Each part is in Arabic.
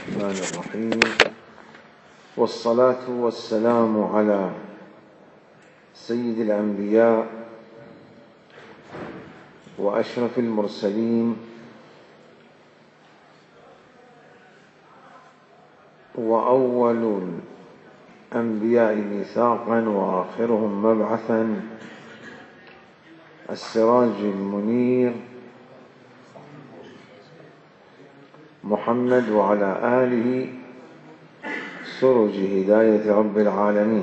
الرحمن الرحيم، والصلاة والسلام على سيد الأنبياء وأشرف المرسلين وأول الأنبياء ميثاقا وآخرهم مبعثا، السراج المنير محمد وعلى آله سرج هداية رب العالمين،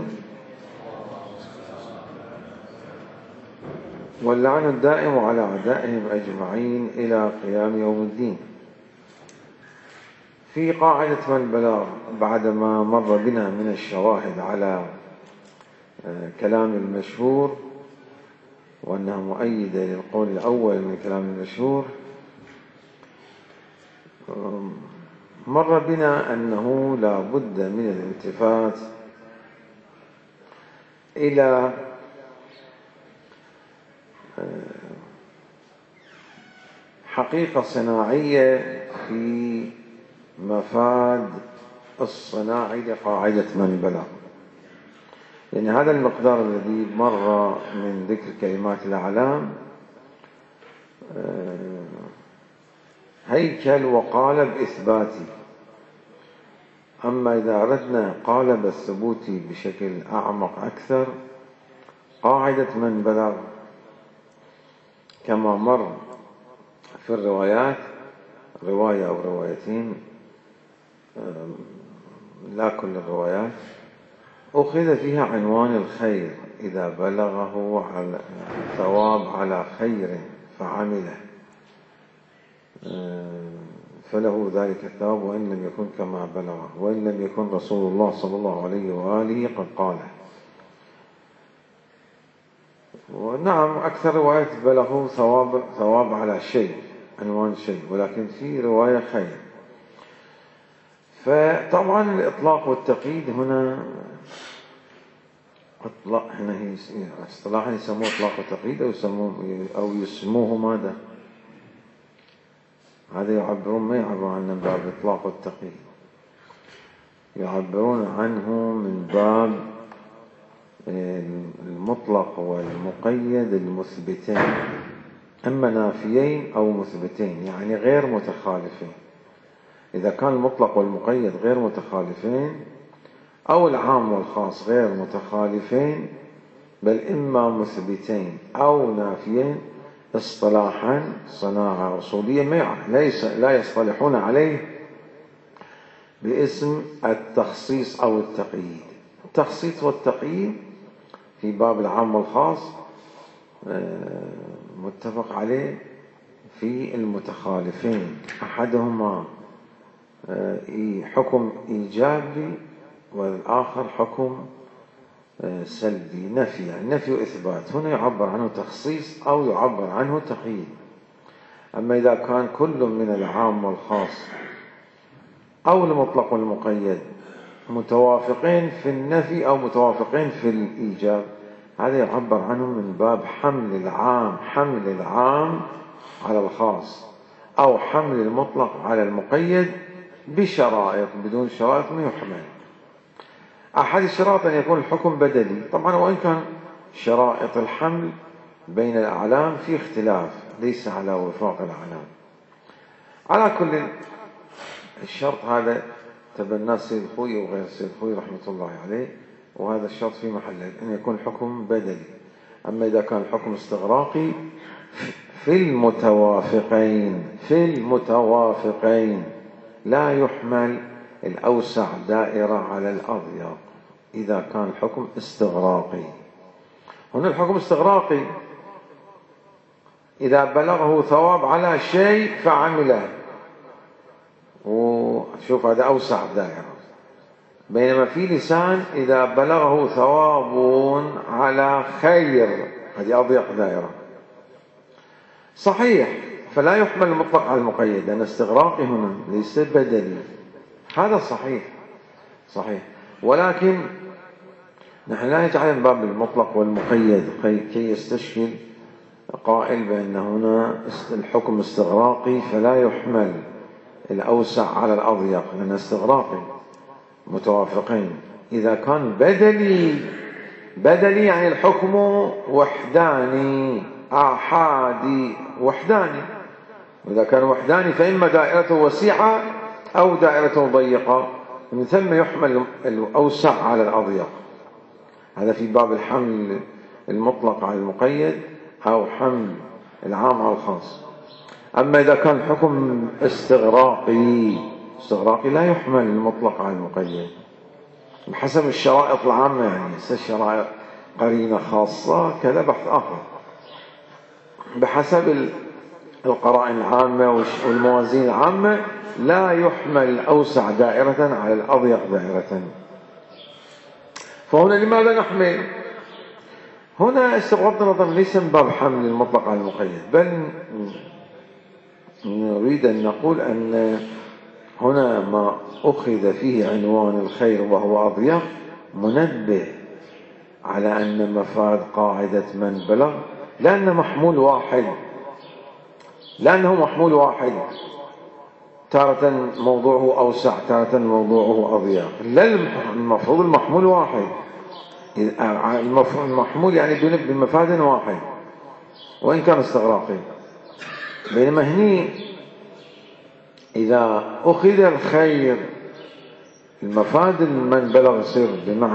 واللعن الدائم على أعدائهم أجمعين إلى قيام يوم الدين. في قاعدة من بلاغ، بعدما مر بنا من الشواهد على كلام المشهور وأنها مؤيدة للقول الأول من كلام المشهور، مر بنا أنه لا بد من الالتفات إلى حقيقة صناعية في مفاد الصناعي لقاعدة من بلغ، لأن هذا المقدار الذي مر من ذكر كلمات الأعلام هيكل وقالب إثباتي، أما إذا أردنا قالب الثبوتي بشكل أعمق أكثر، قاعدة من بلغ كما مر في الروايات، رواية أو روايتين، لا كل الروايات، أخذ فيها عنوان الخير، إذا بلغه على ثواب على خير فعمله فله ذلك الثواب وإن لم يكن كما بلغه، وإن لم يكن رسول الله صلى الله عليه وآله قد قاله. ونعم أكثر روايات بلغه ثواب على شيء، عنوان شيء، ولكن في رواية خير. فطبعا الإطلاق والتقييد هنا اصطلاحا يسموه إطلاق والتقييد أو يسموه ماذا؟ هذا يعبرون، ما يعبرون عنه من باب الإطلاق والتقييد، يعبرون عنه من باب المطلق والمقيد المثبتين، أما نافيين أو مثبتين، يعني غير متخالفين. إذا كان المطلق والمقيد غير متخالفين، أو العام والخاص غير متخالفين، بل إما مثبتين أو نافيين، اصطلاحا صناعة أصولية لا يصطلحون عليه باسم التخصيص أو التقييد. التخصيص والتقييد في باب العام والخاص متفق عليه في المتخالفين، أحدهما حكم إيجابي والآخر حكم سلبي، نفي وإثبات. هنا يعبر عنه تخصيص أو يعبر عنه تقييد. أما إذا كان كل من العام والخاص أو المطلق والمقيد متوافقين في النفي أو متوافقين في الإيجاب، هذا يعبر عنه من باب حمل العام على الخاص، أو حمل المطلق على المقيد بشرائط، بدون شرائط ما يحمل. أحد الشرائط أن يكون الحكم بدلي، طبعا وإن كان شرائط الحمل بين الأعلام في اختلاف، ليس على وفاق الأعلام. على كل الشرط هذا تبناه السيد الخوئي وغير السيد الخوئي رحمة الله عليه، وهذا الشرط في محله أن يكون الحكم بدلي. أما إذا كان الحكم استغراقي في المتوافقين لا يحمل الأوسع دائرة على الأضيق إذا كان الحكم استغراقي. هنا الحكم استغراقي إذا بلغه ثواب على شيء فعمله، وشوف هذا أوسع دائرة، بينما في لسان إذا بلغه ثواب على خير، هذه أضيق دائرة. صحيح، فلا يحمل المطلق على المقيد، لأن استغراقي هنا ليس بدلي، هذا صحيح، ولكن نحن لا نجعل من باب المطلق والمقيد كي يستشكل قائل بأن هنا الحكم استغراقي فلا يحمل الأوسع على الأضيق لأن استغراقي متوافقين. إذا كان بدلي يعني الحكم وحداني آحادي وحداني، وإذا كان وحداني فإما دائرته وسيعة أو دائرته ضيقة، من ثم يحمل الأوسع على الأضيق. هذا في باب الحمل المطلق على المقيد أو حمل العام على الخاص. أما إذا كان حكم استغراقي لا يحمل المطلق على المقيد بحسب الشرائط العامة، يعني الشرائط قرينة خاصة كذا بحث آخر. بحسب القرائن العامة والموازين العامة لا يحمل الأوسع دائرة على الأضيق دائرة. فهنا لماذا نحمل؟ هنا استغرقت نظر ليس من باب حمل المطلق على المقيد، بل نريد أن نقول أن هنا ما أخذ فيه عنوان الخير وهو أضيق منبه على أن مفاد قاعدة من بلغ لأنه محمول واحد، تارة موضوعه أوسع تارة موضوعه أضيق. لا، المفروض المحمول واحد، المحمول يعني بمفاد واحد وإن كان استغراقي. بينما هني إذا أخذ الخير المفاد من بلغ يصير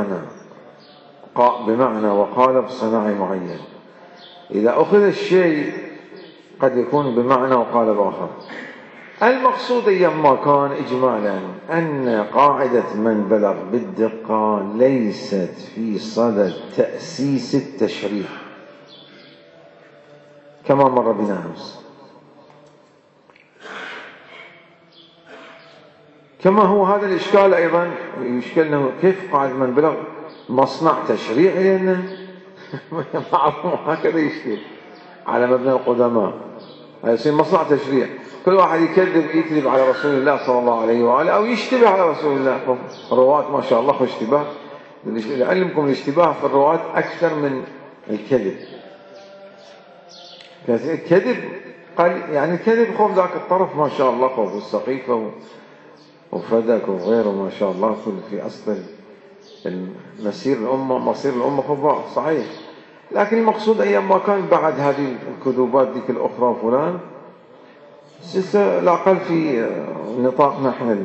بمعنى وقالب صناعي معين. إذا أخذ الشيء قد يكون بمعنى وقالب آخر. المقصود أيما كان إجمالا أن قاعدة من بلغ بالدقة ليست في صدد تأسيس التشريع كما مر بنا أمس، كما هو هذا الإشكال أيضا يشكلنا كيف قاعدة من بلغ مصنع تشريعي، لأنه معروف هكذا يشكل على مبنى القدماء، يصير مصنع تشريع. كل واحد يكذب على رسول الله صلى الله عليه وآله أو يشتبه على رسول الله. الرواة ما شاء الله اشتباه، لعلمكم الاشتباه في الرواة أكثر من الكذب. الكذب يعني الكذب خوف ذاك الطرف ما شاء الله، خوف السقيفة وفدك وغيره ما شاء الله، كل في أصل مصير الأمة خبار صحيح. لكن المقصود أيام ما كان بعد هذه الكذوبات ذيك الأخرى فلان لا أقل في نطاق نحن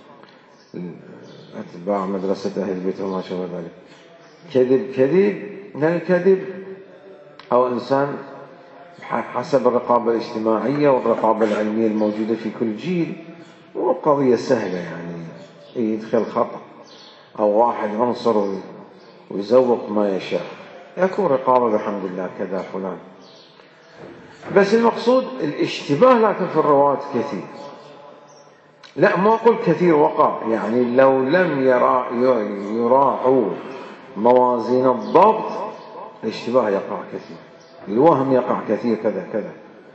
أتباع مدرسة أهل البيت وما شابه ذلك، كذب من الكذب أو إنسان حسب الرقابة الاجتماعية والرقابة العلمية الموجودة في كل جيل، وقضية سهلة يعني يدخل خطأ أو واحد عنصر ويزوق ما يشاء، يكون رقابة بحمد الله كذا فلان. بس المقصود الاشتباه لكن في الرواة كثير. لا، ما أقول كثير وقع، يعني لو لم يراعوا موازين الضبط الاشتباه يقع كثير، الوهم يقع كثير كذا كذا.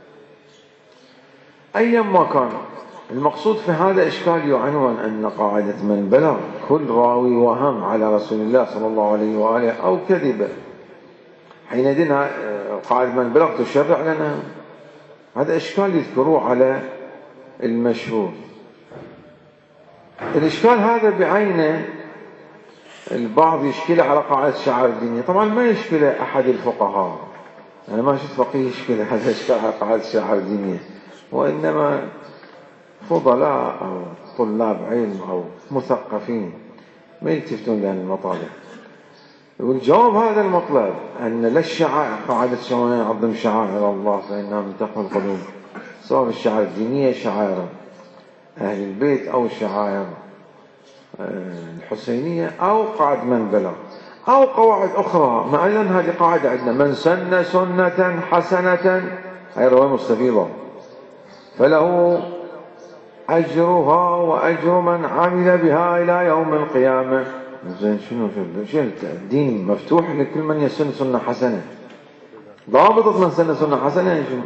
أيما كان المقصود في هذا إشكال يعنون أن قاعدة من بلغ كل راوي وهم على رسول الله صلى الله عليه وآله أو كذب، حينئذ قاعدة من بلغ تشرع لنا. هذا إشكال يذكروه على المشهور. الإشكال هذا بعينه البعض يشكله على قاعدة الشعائر الدينية. طبعا ما يشكله أحد الفقهاء، أنا ما شفت فقيه يشكله هذا الإشكال على قاعدة الشعائر الدينية، وإنما فضلاء أو طلاب علم أو مثقفين ما يلتفتون لهذه المطالب. والجواب هذا المطلب أن لا الشعائر قاعدة ومن يعظم شعائر الله فإنها من تقوى القلوب، سواء الشعائر الدينية شعائر أهل البيت أو شعائر الحسينية أو قاعدة من بلغ أو قواعد أخرى. معنا هذه قاعدة عندنا: من سن سنة حسنة، هي رواية مستفيضة، فله أجرها وأجر من عمل بها إلى يوم القيامة. زين، شنو الدين مفتوح لكل من يسن سنة حسنة. ضابطة من سن سنة حسنة شنو؟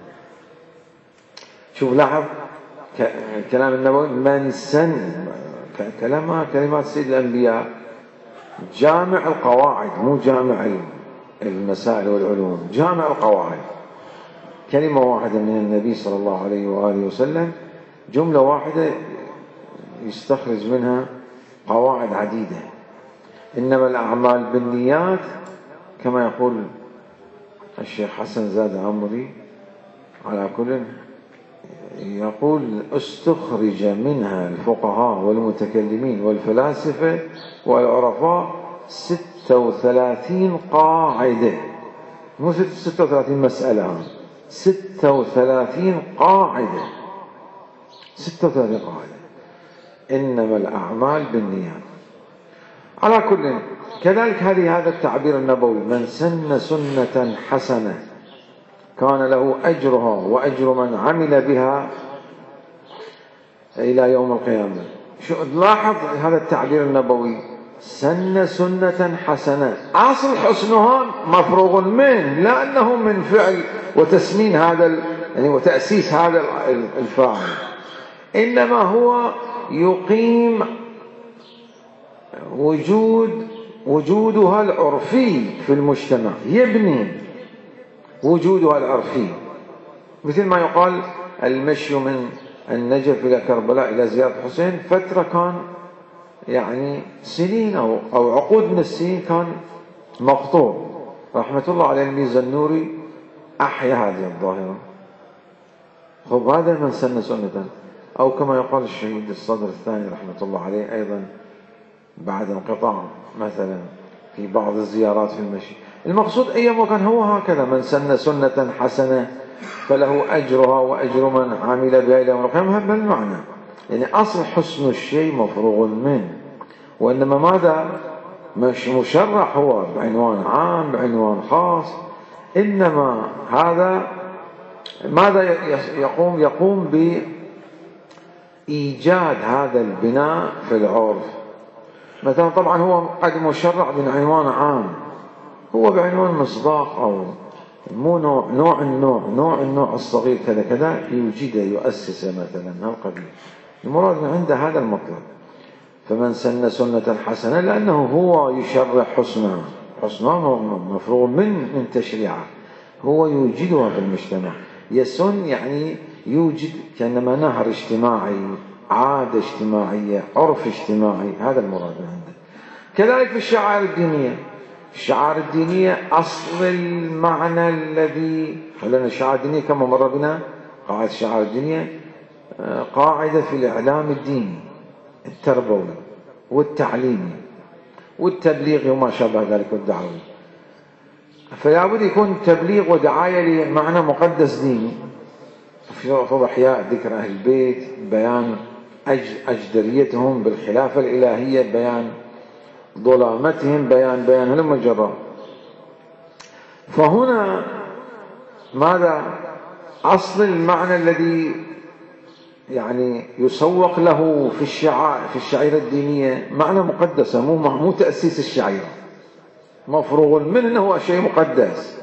شوف لاحظ كلام النبوي: من سن، كلمات سيد الأنبياء جامع القواعد، مو جامع المسائل والعلوم، جامع القواعد. كلمة واحدة من النبي صلى الله عليه وآله وسلم جملة واحدة يستخرج منها قواعد عديدة. إنما الأعمال بالنيات كما يقول الشيخ حسن زاد عمري، على كل يقول استخرج منها الفقهاء والمتكلمين والفلاسفة والعرفاء 36 قاعدة، مو 36 مسألة، 36 قاعدة، 36 قاعدة. إنما الأعمال بالنيات. على كل، كذلك هذا التعبير النبوي: من سن سنة حسنة كان له أجرها وأجر من عمل بها إلى يوم القيامة. شو لاحظ هذا التعبير النبوي: سن سنة حسنة، أصل حسنها مفروغ منه، لا أنه من فعل وتسنين هذا يعني وتأسيس هذا الفاعل، إنما هو يقيم وجودها العرفي في المجتمع، يبني وجودها العرفي. مثل ما يقال المشي من النجف إلى كربلاء إلى زيارة الحسين فترة كان يعني سنين أو عقود من السنين كان مقطوع. رحمة الله على الميزة النوري أحيا هذه الظاهرة. خب هذا من سن سنة. أو كما يقال الشهيد الصدر الثاني رحمة الله عليه أيضا بعد انقطاع مثلا في بعض الزيارات في المشي. المقصود أيام كان هو هكذا: من سن سنة حسنة فله أجرها وأجر من عمل بها إلى يوم القيامة. هذا المعنى، يعني أصل حسن الشيء مفروغ منه، وإنما ماذا مش مشرح هو بعنوان عام بعنوان خاص. إنما هذا ماذا يقوم بإيجاد هذا البناء في العرف. مثلا طبعا هو قد مشرع بعنوان عام، هو بعنوان مصداق أو مو نوع النوع الصغير كذا كذا يوجده يؤسسه مثلا هالقبيل. المراد من عنده هذا المطلب. فمن سن سنة حسنة لأنه هو يشرع حسنها مفروغ من تشريعه، هو يوجدها في المجتمع. يسن يعني يوجد، كأنما نهر اجتماعي، عادة اجتماعية، عرف اجتماعي، هذا المراد من عنده. كذلك في الشعائر الدينية. الشعائر الدينية أصل المعنى الذي خلنا الشعائر الدينية كما مر بنا قاعدة الشعائر الدينية قاعدة في الإعلام الديني التربوي والتعليمي والتبليغ وما شابه ذلك والدعوي. فلا بد يكون تبليغ ودعاية لمعنى مقدس ديني، في إحياء ذكر أهل البيت، بيان أجدريتهم بالخلافة الإلهية، بيان ظلامتهم، بيان هلم جرا. فهنا ماذا أصل المعنى الذي يعني يسوق له في الشعيرة الدينية معنى مقدسة، مو تأسيس الشعيرة، مفروغ منه أنه شيء مقدس.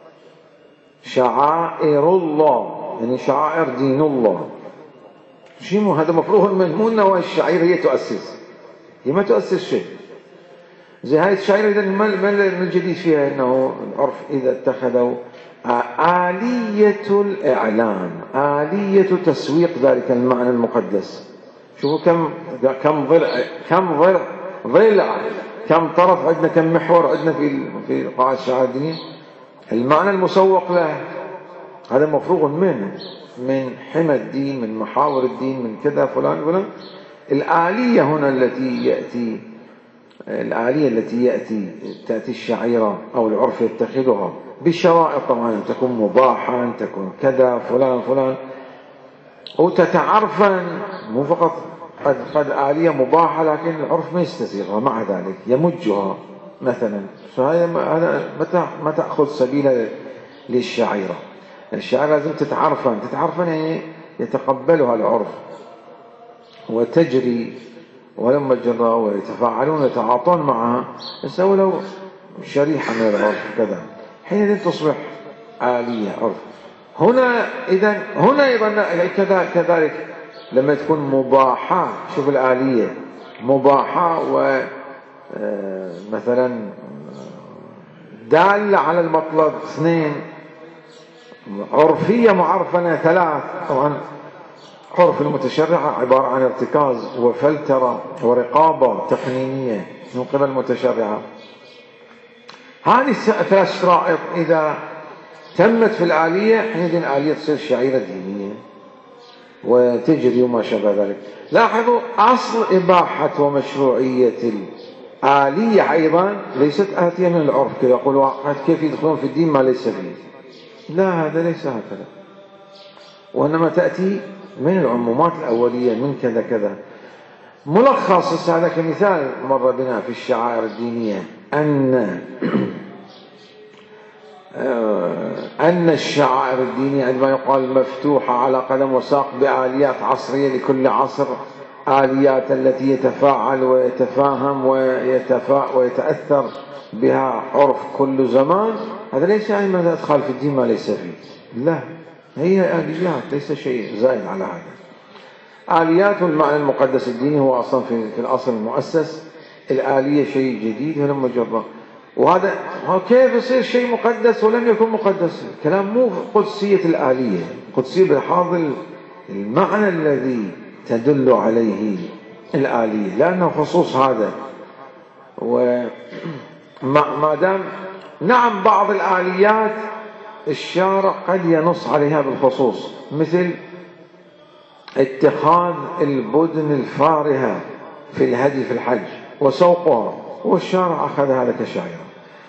شعائر الله يعني شعائر دين الله، شيء هذا مفروغ منه، مو أنه الشعيرة هي تؤسس، هي ما تؤسس شيء. زي هاي الشعيرة إذا ما الجديد فيها؟ أنه العرف إذا اتخذوا آلية الإعلام، آلية تسويق ذلك المعنى المقدس. شوفوا كم طرف عندنا، كم محور عندنا في قاعدة الشعائر الدينية. المعنى المسوق له هذا مفروغ منه، من حمى الدين، من محاور الدين، من كذا فلان. الآلية هنا التي تأتي الشعيرة أو العرف يتخذها بالشرائط، طبعا أن تكون مباحة، أن تكون كذا فلان، وتتعرفا، مو فقط قد آلية مباحة لكن العرف ما يستسيغها، مع ذلك يمجها مثلا. فهذا ما تأخذ سبيل للشعيرة. الشعيرة لازم تتعرفا يعني يتقبلها العرف وتجري ولما جرى ويتفاعلون ويتعاطون معها، يسوي له شريحة من العرف كذا، حينئذ تصبح آلية عرف. هنا أيضا كذلك لما تكون مباحة، شوف الآلية مباحة ومثلا دالة على المطلب 2، عرفية معرفنة 3. طبعا عرف المتشرعة عبارة عن ارتكاز وفلترة ورقابة تقنينية من قبل المتشرعة. هذه الثلاث شرائط إذا تمت في الآلية، حينئذ الآلية تصير شعيرة دينية وتجري وما شابه ذلك. لاحظوا أصل إباحة ومشروعية الآلية أيضا ليست آتية من العرف، كذا يقول واحد كيف يدخلون في الدين ما ليس فيه. لا، هذا ليس هكذا، وإنما تأتي من العمومات الأولية من كذا كذا. ملخص هذا كمثال مر بنا في الشعائر الدينية أن الشعائر الدينية عندما يقال مفتوحة على قدم وساق بآليات عصرية لكل عصر، آليات التي يتفاعل ويتفاهم ويتأثر بها عرف كل زمان، هذا ليس يعني ماذا أدخل في الدين ما ليس فيه. لا، هي آليات، ليس شيء زائد على هذا. آليات والمعنى المقدس الديني هو أصلا في الأصل المؤسس، الآلية شيء جديد ولم مجرد. وهذا كيف يصير شيء مقدس ولم يكن مقدس؟ الكلام مو قدسية الآلية، قدسية بهذا المعنى الذي تدل عليه الآلية، لأنه خصوص هذا. وما دام نعم بعض الآليات الشارع قد ينص عليها بالخصوص، مثل اتخاذ البدن الفارهة في الهدي في الحج وسوقها، والشارع أخذ هذا كشعيرة.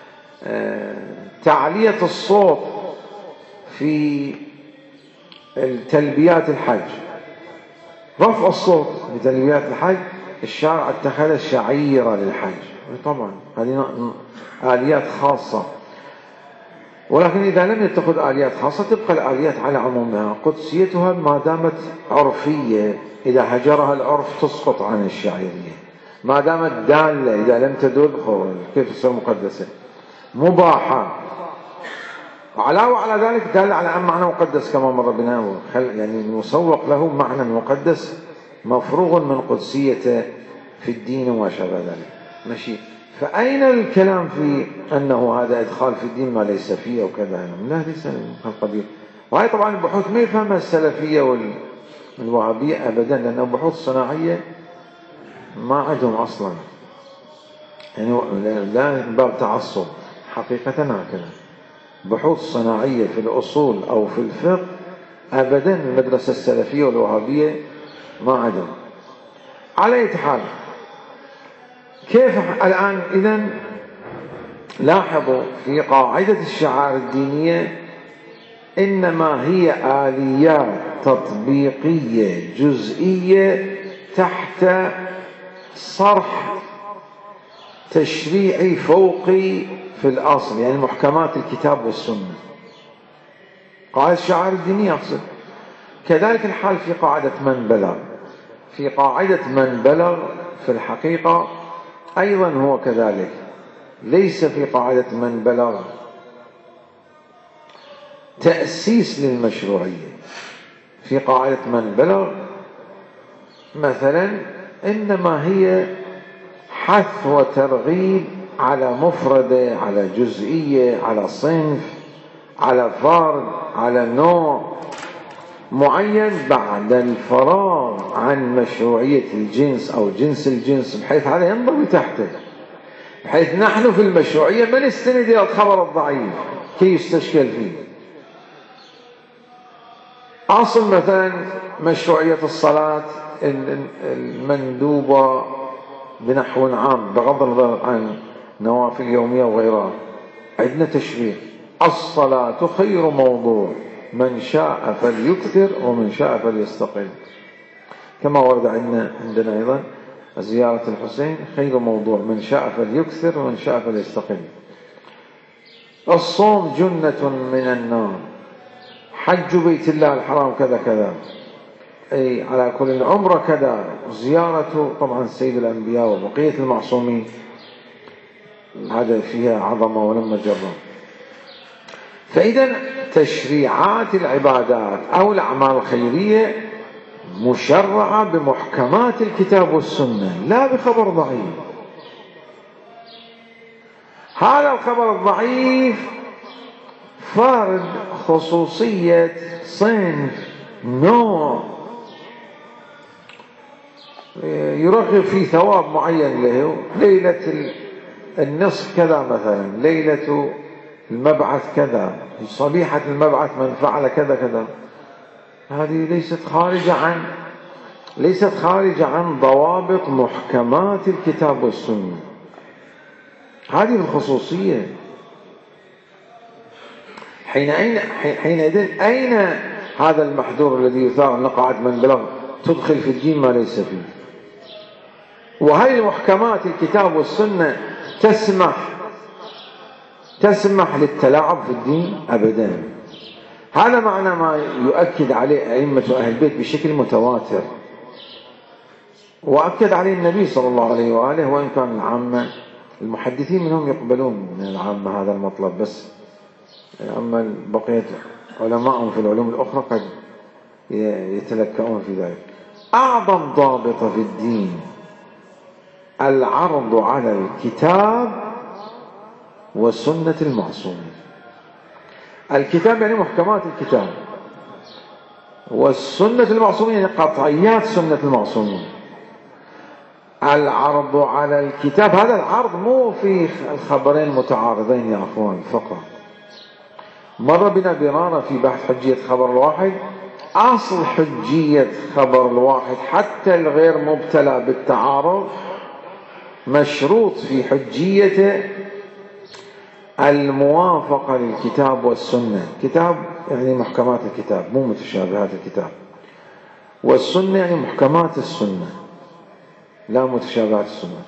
تعلية الصوت في تلبيات الحج، رفع الصوت بتلبيات الحج، الشارع اتخذ شعيرة للحج. طبعا هذه آليات خاصة، ولكن إذا لم يتخذ آليات خاصة تبقى الآليات على عمومها، قدسيتها ما دامت عرفية، إذا هجرها العرف تسقط عن الشعيرية. ما دامت دالة، إذا لم تدل كيف تصير مقدسة؟ مباحة، علاوة على ذلك دال على أن معنى مقدس كما مر بنا، يعني نسوق له معنى مقدس مفروغ من قدسيته في الدين وما شابه ذلك. ماشي. فأين الكلام في أنه هذا إدخال في الدين ما ليس فيه وكذا؟ لا، ليس من القبيل. وهي طبعا البحوث ما يفهمها السلفية والوهابية أبدا، لأنها بحوث صناعية ما عندهم أصلا، يعني لا من باب تعصب، حقيقة هكذا. بحوث صناعية في الأصول أو في الفقه أبدا المدرسة السلفية والوهابية ما عندهم. على أي حال، كيف الآن إذن لاحظوا في قاعدة الشعائر الدينية إنما هي آليات تطبيقية جزئية تحت صرح تشريعي فوقي في الأصل، يعني محكمات الكتاب والسنة. قاعدة الشعائر الدينية أقصد. كذلك الحال في قاعدة من بلغ. في قاعدة من بلغ في الحقيقة أيضا هو كذلك، ليس في قاعدة من بلغ تأسيس للمشروعية. في قاعدة من بلغ مثلا إنما هي حث وترغيب على مفردة، على جزئية، على صنف، على فرد، على نوع معين بعد الفراغ عن مشروعية الجنس أو جنس الجنس، بحيث هذا ينضوي تحته، بحيث نحن في المشروعية ما نستند إلى الخبر الضعيف كي يستشكل فيه. أصل مثلا مشروعية الصلاة المندوبة بنحو عام بغض النظر عن نوافل يومية وغيرها، عندنا تشريع: الصلاة خير موضوع، من شاء فليكثر ومن شاء فليستقل. كما ورد عندنا أيضا زيارة الحسين خير موضوع، من شاء فليكثر ومن شاء فليستقل. الصوم جنة من النار، حج بيت الله الحرام كذا كذا، أي على كل عمره كذا، زيارة طبعا سيد الأنبياء وبقية المعصومين، هذا فيها عظمة ولما جرى. فإذا تشريعات العبادات أو الأعمال الخيرية مشرعة بمحكمات الكتاب والسنة، لا بخبر ضعيف. هذا الخبر الضعيف فرد خصوصية صنف نوع يرغب في ثواب معين له، ليلة النصف كذا مثلا، ليلة المبعث كذا، صبيحة المبعث من فعل كذا كذا. هذه ليست خارجة عن ضوابط محكمات الكتاب والسنة. هذه الخصوصية. حينئذ أين هذا المحذور الذي يثار نقعة من بلغ تدخل في الدين ما ليس فيه؟ وهل محكمات الكتاب والسنة تسمح للتلاعب في الدين؟ أبدا. هذا معنى ما يؤكد عليه أئمة أهل البيت بشكل متواتر، وأكد عليه النبي صلى الله عليه وآله، وإن كان العامة المحدثين منهم يقبلون من العامة هذا المطلب، بس أما بقية علماءهم في العلوم الأخرى قد يتلكؤون في ذلك. أعظم ضابط في الدين العرض على الكتاب والسنة المعصومين. الكتاب يعني محكمات الكتاب، والسنة المعصومين يعني قطعيات سنة المعصومين. العرض على الكتاب، هذا العرض مو في الخبرين متعارضين يا أخوان فقط. مر بنا برارة في بحث حجية خبر الواحد. أصل حجية خبر الواحد حتى الغير مبتلى بالتعارض مشروط في حجيته الموافقة للكتاب والسنة. كتاب يعني محكمات الكتاب مو متشابهات الكتاب، والسنة يعني محكمات السنة لا متشابهات السنة.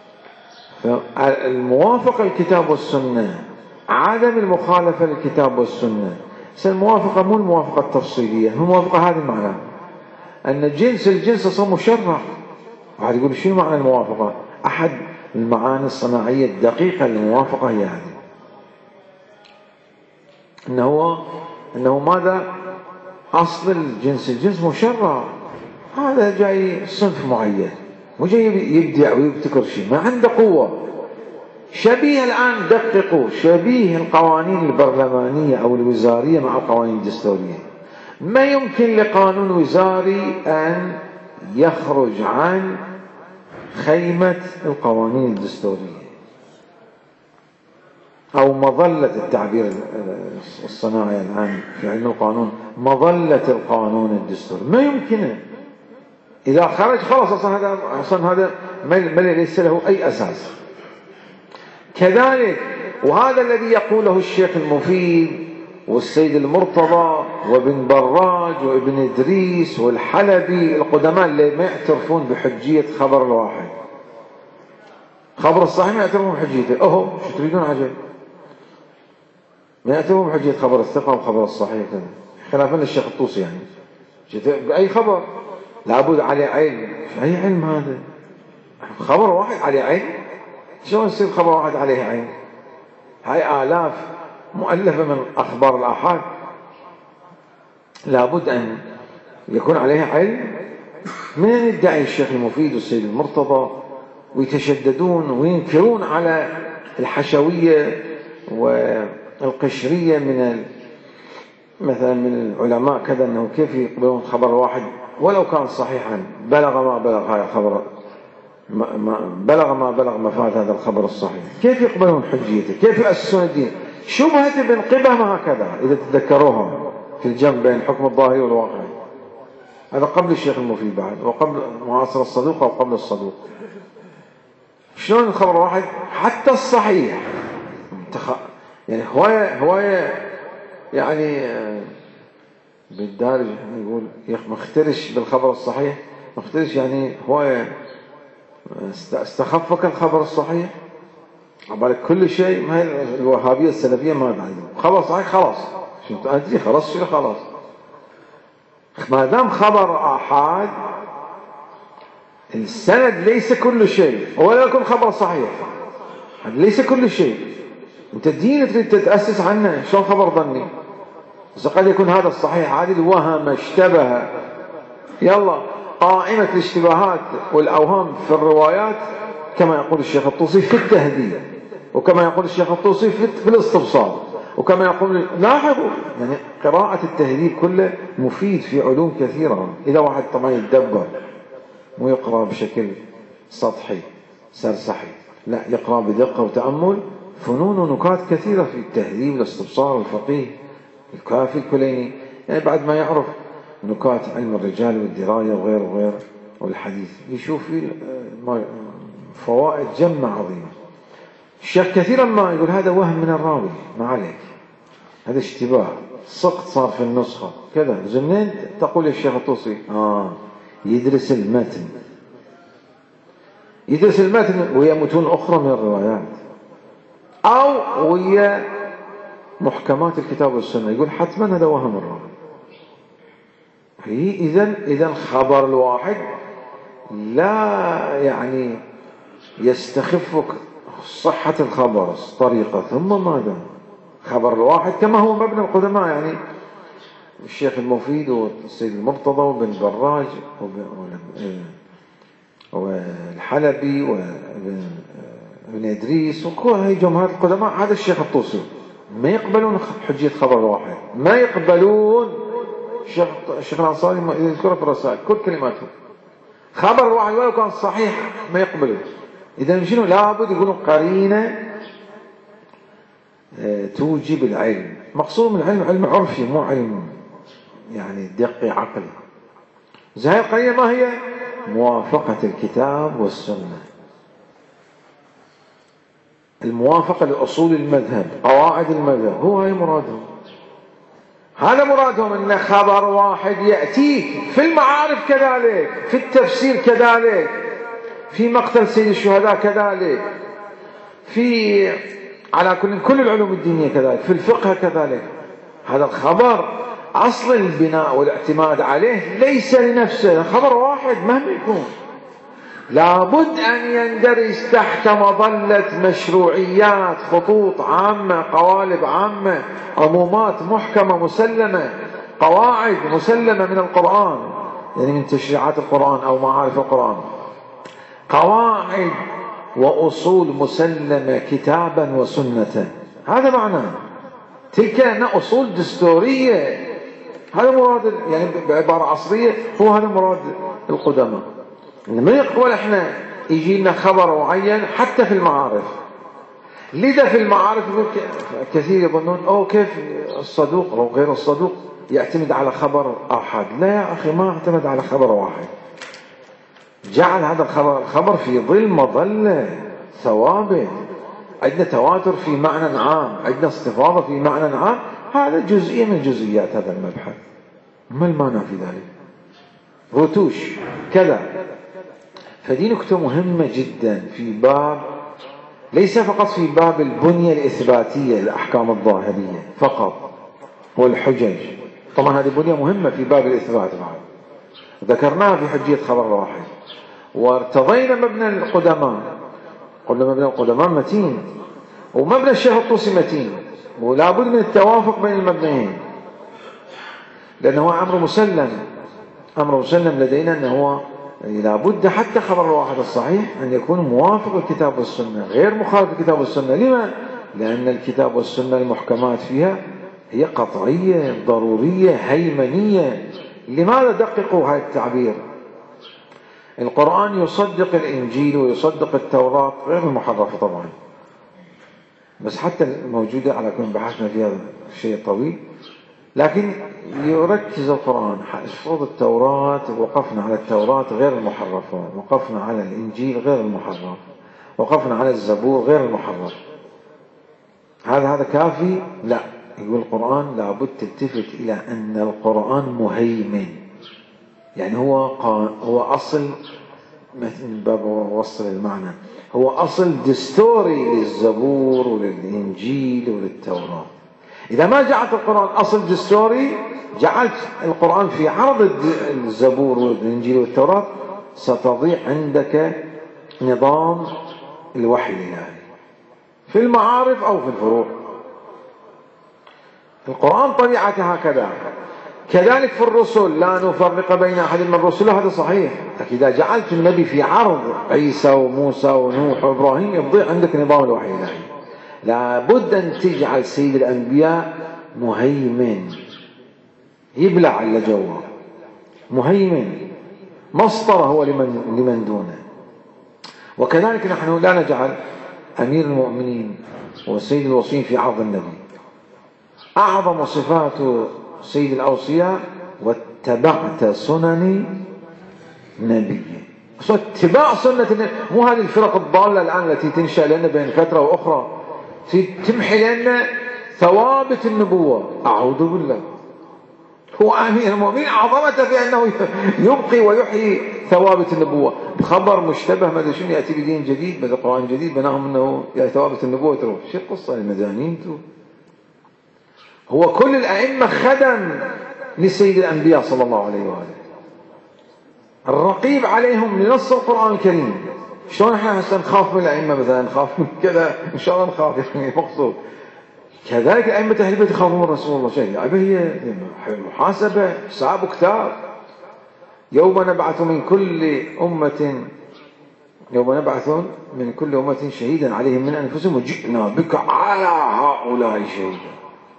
فالموافقة للكتاب والسنة، عدم المخالفة للكتاب والسنة. الموافقة مو الموافقة التفصيلية، الموافقة هذه معناها أن الجنس أصلا مشرع. واحد يقول شنو معنى الموافقة؟ أحد المعاني الصناعية الدقيقة للموافقة هي هذه، أنه ماذا؟ أصل الجنس مشرع. هذا جاي صنف معين وجاي يبدع ويبتكر شيء ما عنده قوة. شبيه الآن دققوا، شبيه القوانين البرلمانية أو الوزارية مع القوانين الدستورية. ما يمكن لقانون وزاري أن يخرج عن خيمة القوانين الدستورية أو مظلة التعبير الصناعي الآن في علم القانون، مظلة القانون الدستوري. ما يمكنه. إذا خرج خلاص أصلا هذا ما ليس له أي أساس. كذلك وهذا الذي يقوله الشيخ المفيد والسيد المرتضى وابن براج وابن إدريس والحلبي القدماء اللي ما يعترفون بحجية خبر الواحد. خبر الصحيح ما يعترفون بحجيته. شو تريدون عجل؟ ما يعترفون بحجية خبر الثقة وخبر الصحيح كذا، خلافا للشيخ الطوسي. يعني بأي خبر لابد عليه علم. أي علم هذا؟ خبر واحد عليه علم؟ شلون يصير خبر واحد عليه علم؟ هاي آلاف مؤلفة من أخبار الآحاد، لابد أن يكون عليها علم. من يدعي الشيخ المفيد والسيد المرتضى ويتشددون وينكرون على الحشوية والقشرية مثلا من العلماء كذا، أنه كيف يقبلون خبر واحد ولو كان صحيحا بلغ ما بلغ هذا الخبر، بلغ ما بلغ مفاد هذا الخبر الصحيح، كيف يقبلون حجيته؟ كيف يؤسسون الدين؟ شبهة ابن قبهم هكذا إذا تذكروها في الجمع بين الحكم الظاهري والواقعي. هذا قبل الشيخ المفيد بعد، وقبل معاصر الصدوق أو قبل الصدوق. شلون الخبر واحد حتى الصحيح؟ يعني هواية يعني بالدارج يقول مخترش بالخبر الصحيح. مخترش يعني هواية استخفك الخبر الصحيح. عبالك كل شيء. ما هي الوهابية السلفية ما عندهم خبر صحيح خلاص. شو أدري خلاص شو خلاص. ما دام خبر آحاد السند ليس كل شيء، ولا يكون خبر صحيح. هذا ليس كل شيء. أنت الدين تريد تتأسس عنه، شلون خبر ظني؟ بس قد يكون هذا الصحيح عادل وهم اشتبه. يلا قائمة الاشتباهات والأوهام في الروايات كما يقول الشيخ الطوسي في التهذيب، وكما يقول الشيخ الطوسي في الاستبصار، وكما يقول لاحظوا يعني قراءة التهذيب كله مفيد في علوم كثيرة إذا واحد طبعا يتدبر. مو يقرأ بشكل سطحي سرسحي، لا، يقرأ بدقة وتأمل. فنون ونكات كثيرة في التهذيب، الاستبصار، الفقيه، الكافي، الكليني، يعني بعد ما يعرف نكات علم الرجال والدراية وغير وغير والحديث، يشوف فيه فوائد جمة عظيمة. الشيخ كثيرا ما يقول هذا وهم من الراوي، ما عليك، هذا اشتباه، سقط صار في النسخة كذا. زمنين تقول الشيخ الطوسي يدرس المتن، يدرس المتن وهي متون أخرى من الروايات أو وهي محكمات الكتاب والسنة، يقول حتما هذا وهم الراوي. إذن خبر الواحد لا يعني يستخفك صحة الخبر طريقة، ثم ماذا؟ خبر الواحد كما هو مبنى القدماء، يعني الشيخ المفيد والسيد المرتضى وابن براج والحلبي وابن إدريس وكل هاي جمهور القدماء، هذا الشيخ الطوسي ما يقبلون حجية خبر الواحد، ما يقبلون. الشيخ الأنصاري يذكر في الرسائل كل كلماته، خبر الواحد ولو كان صحيح ما يقبله. إذا شنو؟ لابد يقولون قرينة توجب العلم. مقصود من العلم علم عرفي، مو علم يعني دقي عقلي. هاي القرينة ما هي؟ موافقة الكتاب والسنة، الموافقة لأصول المذهب، قواعد المذهب، هو هاي مرادهم. هذا مرادهم، أن خبر واحد يأتيك في المعارف كذلك، في التفسير كذلك، في مقتل سيد الشهداء كذلك، في على كل العلوم الدينية كذلك، في الفقه كذلك. هذا الخبر أصل البناء والاعتماد عليه ليس لنفسه، خبر واحد مهما يكون لابد أن يندرج تحت مظلة مشروعيات، خطوط عامة، قوالب عامة، عمومات محكمة مسلمة، قواعد مسلمة من القرآن، يعني من تشريعات القرآن أو معارف القرآن، قواعد وأصول مسلمة كتابا وسنة. هذا معناه تلك أنها أصول دستورية. هذا مراد، يعني بعبارة عصرية هو هذا مراد القدماء. ما يقبل احنا يجي لنا خبر معين حتى في المعارف. لذا في المعارف كثير يظنون كيف الصدوق أو غير الصدوق يعتمد على خبر أحد. لا يا أخي، ما اعتمد على خبر واحد، جعل هذا الخبر في ظل مظلة ثوابت. عندنا تواتر في معنى عام، عندنا استفاضة في معنى عام، هذا جزئية من جزئيات هذا المبحث، ما المانع في ذلك؟ رتوش كذا. فدي نكتة مهمة جدا في باب، ليس فقط في باب البنية الإثباتية الأحكام الظاهرية فقط والحجج، طبعا هذه بنية مهمة في باب الإثبات بعد ذكرناها في حجية خبر واحد. وارتضينا مبنى القدماء، قلنا مبنى القدماء متين، ومبنى الشيخ الطوسي متين، ولا بد من التوافق بين المبنيين، لأنه أمر مسلم لدينا أنه لا بد حتى خبر الواحد الصحيح أن يكون موافق الكتاب والسنة، غير مخالف الكتاب والسنة. لما؟ لأن الكتاب والسنة المحكمات فيها هي قطعية ضرورية هيمنية. لماذا دققوا هذا التعبير؟ القرآن يصدق الإنجيل ويصدق التوراة غير المحرفة طبعا، بس حتى الموجودة على كل بحثنا فيها شيء طويل، لكن يركز القرآن شروط التوراة، وقفنا على التوراة غير المحرفة، وقفنا على الإنجيل غير المحرف، وقفنا على الزبور غير المحرف. هذا كافي؟ لا، يقول القرآن لابد تلتفت إلى أن القرآن مهيمن، يعني هو أصل، من باب وصل المعنى، هو أصل دستوري للزبور وللإنجيل وللتوراة. إذا ما جعلت القرآن أصل دستوري، جعلت القرآن في عرض الزبور والإنجيل والتوراة، ستضيع عندك نظام الوحي الإلهي في المعارف أو في الفروع. القرآن طبيعته هكذا. كذلك في الرسل لا نفرق بين أحد من الرسل، هذا صحيح. لكن إذا جعلت النبي في عرض عيسى وموسى ونوح وإبراهيم، يضيع عندك نظام الوحي الإلهي. لابد أن تجعل سيد الأنبياء مهيمن، يبلع على جوه، مهيمن، مسطرة هو لمن دونه. وكذلك نحن لا نجعل أمير المؤمنين وسيد الوصيين في عرض النبي. أعظم صفات سيد الأوصياء: واتبعت سنن نبيه. اتباع سنة النبي، مو هذه الفرق الضالة الآن التي تنشأ لنا بين فترة وأخرى تمحي لنا ثوابت النبوة. أعوذ بالله. هو أمير المؤمنين عظمته في أنه يبقي ويحيي ثوابت النبوة بخبر مشتبه ماذا شنو، يأتي بدين جديد بهذا قرآن جديد بناهم أنه يا ثوابت النبوة تروح. شو القصة المجانين انتو؟ هو كل الأئمة خدم لسيد الأنبياء صلى الله عليه وآله، الرقيب عليهم لنص القرآن الكريم. شلون احنا هسه نخاف من الأئمة مثلا، نخاف من كذا، إن شاء الله نخاف يعني مقصود. كذلك أئمة أهل البيت يخافون من رسول الله. شيء يعني هي محاسبة، حساب كتاب. يوم نبعث من كل أمة شهيدا عليهم من أنفسهم وجئنا بك على هؤلاء شهيدا.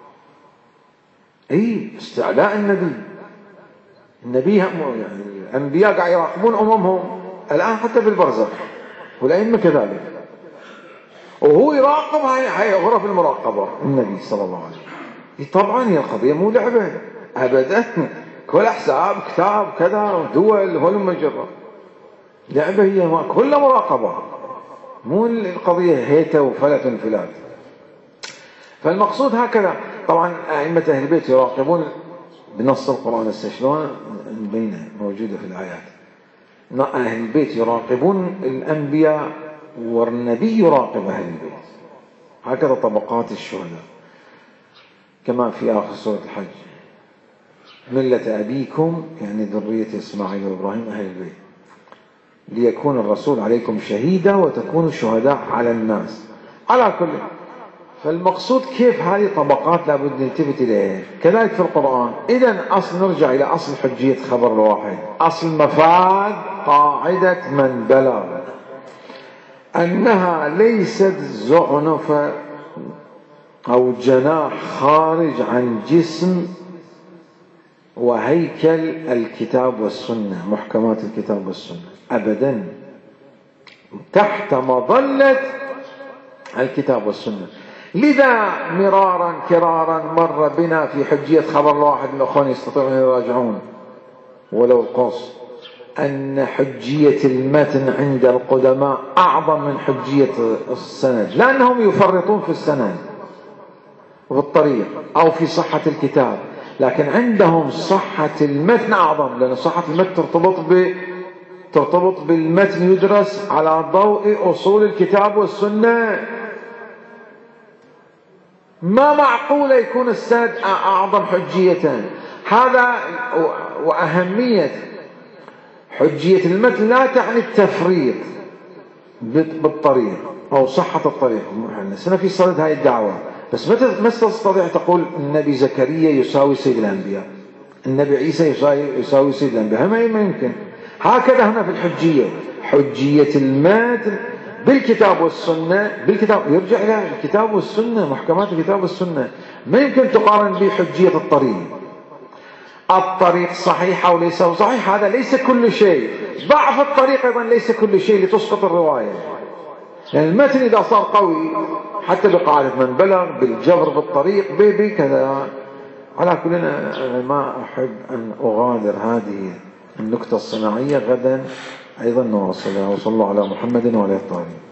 استعلاء النبي يعني الأنبياء قاعد يراقبون أممهم الآن حتى في البرزخ، والأئمة كذلك، وهو يراقب هاي غرف المراقبة النبي صلى الله عليه وسلم. طبعا هي القضية مو لعبة أبدا، كل حساب كتاب كذا دول هلم مجرة لعبة، هي كلها مراقبة، مو القضية هيتا وفلت انفلات. فالمقصود هكذا. طبعا أئمة أهل البيت يراقبون بنص القرآن، شلون بينه موجودة في الآيات. أهل البيت يراقبون الأنبياء والنبي يراقب أهل البيت. هكذا طبقات الشهداء كما في آخر سورة الحج: ملة أبيكم يعني ذرية إسماعيل وإبراهيم أهل البيت، ليكون الرسول عليكم شهيدا وتكونوا شهداء على الناس. على كل. فالمقصود كيف هذه طبقات لابد نلتفت إليها. كذلك في القرآن. إذن نرجع إلى أصل حجية خبر الواحد، أصل مفاد قاعدة من بلغ، أنها ليست زعنف أو جناح خارج عن جسم وهيكل الكتاب والسنة، محكمات الكتاب والسنة أبدا، تحت مظلة الكتاب والسنة. لذا مرارا كرارا مر بنا في حجية خبر الواحد، الأخوان يستطيعون يراجعون ولو القص، أن حجية المتن عند القدماء أعظم من حجية السند، لأنهم يفرطون في السند وفي الطريق أو في صحة الكتاب، لكن عندهم صحة المتن أعظم، لأن صحة المتن ترتبط بالمتن، يدرس على ضوء أصول الكتاب والسنة. ما معقول يكون السند أعظم حجية. هذا وأهمية حجية المتن لا تعني التفريط بالطريق أو صحة الطريق. سنة في صدد هاي الدعوة، بس ما تستطيع تقول النبي زكريا يساوي سيد الأنبياء، النبي عيسى يساوي سيد الأنبياء، ما يمكن. هكذا هنا في الحجية، حجية المتن بالكتاب والسنة، بالكتاب يرجع إلى الكتاب والسنة، محكمات الكتاب والسنة، ما يمكن تقارن بحجية الطريق. الطريق صحيح أو ليس صحيح هذا ليس كل شيء، ضعف الطريق أيضا ليس كل شيء لتسقط الرواية. يعني المتن إذا صار قوي حتى بقاعدة من بلغ بالجبر بالطريق بكذا. على كل أنا ما أحب أن أغادر هذه النكتة الصناعية، غدا أيضا نواصلها. وصلوا على محمد وعلى الطاهرين.